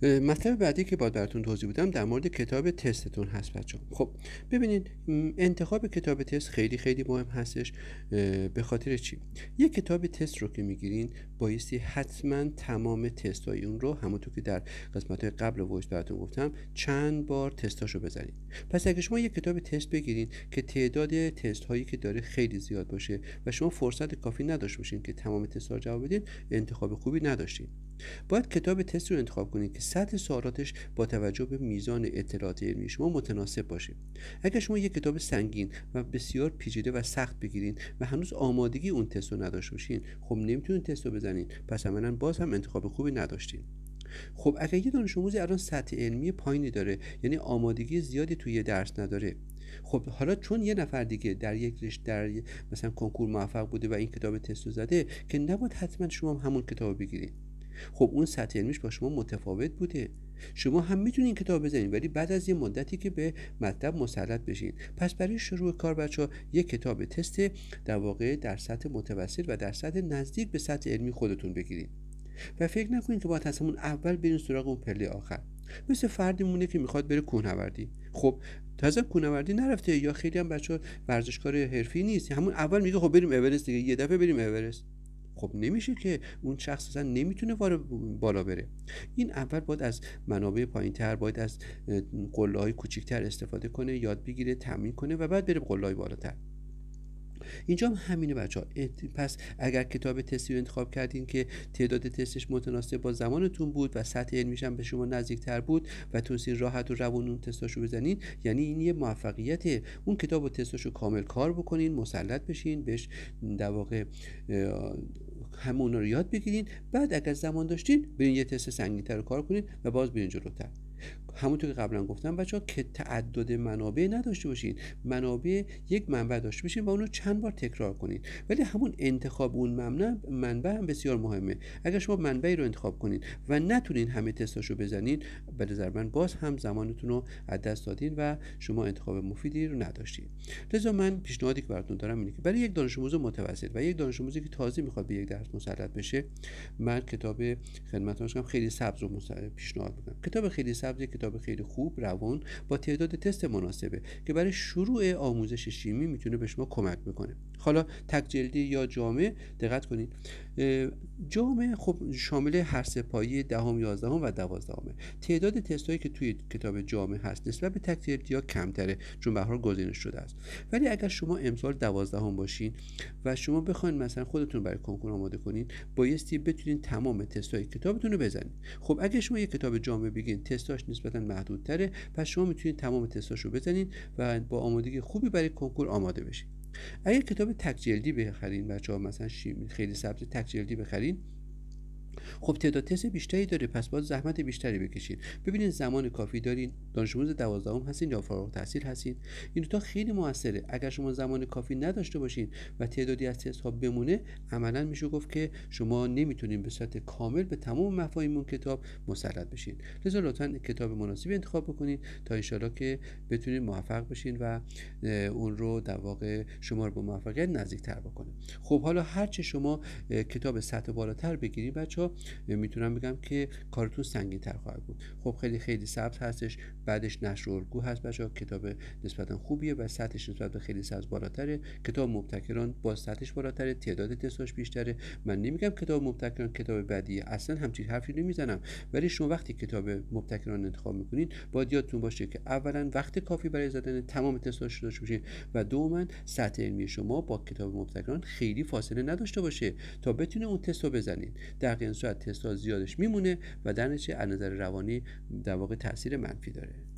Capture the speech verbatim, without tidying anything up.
مطلب بعدی که باید براتون توضیح بدم در مورد کتاب تستتون هست بچه. خب ببینید، انتخاب کتاب تست خیلی خیلی مهم هستش. به خاطر چی؟ یک کتاب تست رو که میگیرین بایستی حتما تمام تست های اون رو، همونطور که در قسمت قبل وایس براتون گفتم، چند بار تستاشو بزنید. پس اگه شما یک کتاب تست بگیرین که تعداد تست هایی که داره خیلی زیاد باشه و شما فرصت کافی نداشته باشین که تمام تست ها رو جواب بدین، انتخاب خوبی نداشتین. باید کتاب تست رو انتخاب کنید که سطح سوالاتش با توجه به میزان اطلاعات علمی شما متناسب باشه. اگر شما یک کتاب سنگین و بسیار پیچیده و سخت بگیرین و هنوز آمادگی اون تست رو نداشته باشین، خب نمیتونین تست رو بزنین، پس عملاً باز هم انتخاب خوبی نداشتین. خب اگر یه دانش آموزی الان سطح علمی پایینی داره، یعنی آمادگی زیادی توی درس نداره، خب حالا چون یه نفر دیگه در یک رشته در مثلا کنکور موفق بوده و این کتاب تست رو زده، که نباید حتما شما هم همون کتاب بگیرید. خب اون سطح علمیش با شما متفاوت بوده. شما هم میتونین کتاب بزنین، ولی بعد از یه مدتی که به مطلب مسلط بشین. پس برای شروع کار بچه‌ها یک کتاب تست در واقع در سطح متوسط و در سطح نزدیک به سطح علمی خودتون بگیرید و فکر نکنین که باید همون اول برین سراغ اون پله آخر. مثل فردی مونه که میخواد بره کوهنوردی. خب تازه کوهنوردی نرفته، یا خیلی هم بچه‌ها ورزشکار حرفی نیست، همون اول میگه خب بریم اورست دیگه، یه دفعه بریم اورست. خب نمیشه که اون شخص اصلا نمیتونه بالا بره. این اول باید از منابع پایین‌تر، باید از قله‌های کوچیک‌تر استفاده کنه، یاد بگیره، تمرین کنه و بعد بره به قله‌های بالاتر. اینجا هم همینه بچه‌ها. پس اگر کتاب تستی رو انتخاب کردین که تعداد تستش متناسب با زمانتون بود و سطح علمیش هم به شما نزدیکتر بود و تونستین راحت و روون اون تستاشو بزنین، یعنی این یه موفقیته. اون کتاب و تستاشو کامل کار بکنین، مسلط بشین بهش، در واقع همون رو یاد بگیرین. بعد اگر زمان داشتین برین یه تست سنگین‌تر رو کار کنین و باز برین جلوتر. همونطور که قبلا گفتم بچه‌ها که تعدد منابع نداشته باشین، منابع یک منبع داشته باشین و اونو چند بار تکرار کنین. ولی همون انتخاب اون منبع منبع هم بسیار مهمه. اگر شما منبعی رو انتخاب کنین و نتونین همه تستاشو بزنین، به نظر من باز هم زمانتون رو از دست دادین و شما انتخاب مفیدی رو نداشتین. لذا من پیشنهادی که براتون دارم اینه که برای یک دانش آموز متوسط و یک دانش آموزی که تازه میخواد به یک درس مسلط بشه، من کتاب خدمتتون خیلی سبز رو پیشنهاد میکنم. کتاب خیلی سبز کتاب خیلی خوب، روان، با تعداد تست مناسبه که برای شروع آموزش شیمی میتونه به شما کمک بکنه. حالا تک جلدی یا جامع، دقت کنید جامع خب شامل هر سه پایه دهم، یازدهم و دوازدهم. تعداد تستایی که توی کتاب جامع هست نسبت به تک جلدی ها کمتره، چون به هر حال گزینش شده است. ولی اگر شما امسال دوازدهم باشین و شما بخواید مثلا خودتون برای کنکور آماده کنین، بایستی بتونین تمام تستای کتابتون رو بزنید. خب اگه شما یک کتاب جامع بگین، تستاش نسبتا محدودتره، پس شما میتونید تمام تستاشو بزنین و با آمادگی خوبی برای کنکور آماده بشین. اگه کتاب تک جلدی بخرین بچه‌ها، مثلا شیمی خیلی سبز تک جلدی بخرین، خب تعداد تست بیشتری داره، پس باید زحمت بیشتری بکشین. ببینید زمان کافی دارین، دانش آموز دوازدهم هستین یا فارغ التحصیل هستین، این دو تا خیلی موثره. اگر شما زمان کافی نداشته باشین و تعدادی از تست ها بمونه، عملاً میشه گفت که شما نمیتونین به صورت کامل به تمام مفاهیم اون کتاب مسلط بشین. لذا لطفاً کتاب مناسبی انتخاب بکنین تا ان شاءالله که بتونین موفق بشین و اون رو در واقع شما رو به موفقیت نزدیک‌تر بکنه. خب حالا هر چه شما کتاب سطح بالاتر بگیرید بچه‌ها، میتونم بگم که کارتون سنگین تر خواهد بود. خب خیلی خیلی سبز هستش، بعدش نشر و الگو هست بچه‌ها، کتاب نسبتا خوبیه و سطحش نسبت به خیلی سبز بالاتره. کتاب مبتکران با سطحش بالاتره، تعداد تستاش بیشتره. من نمیگم کتاب مبتکران کتاب بدیه، اصلا همچین حرفی نمیزنم، ولی شما وقتی کتاب مبتکران انتخاب میکنین باید یادتون باشه که اولا وقت کافی برای زدن تمام تستاش داشته باشین و دوما سطح علمی شما با کتاب مبتکران خیلی فاصله نداشته باشه تا بتونه اون تست رو بزنین. در غیر این صورت تست ها زیادش میمونه و در نتیجه از نظر روانی در واقع تاثیر منفی داره.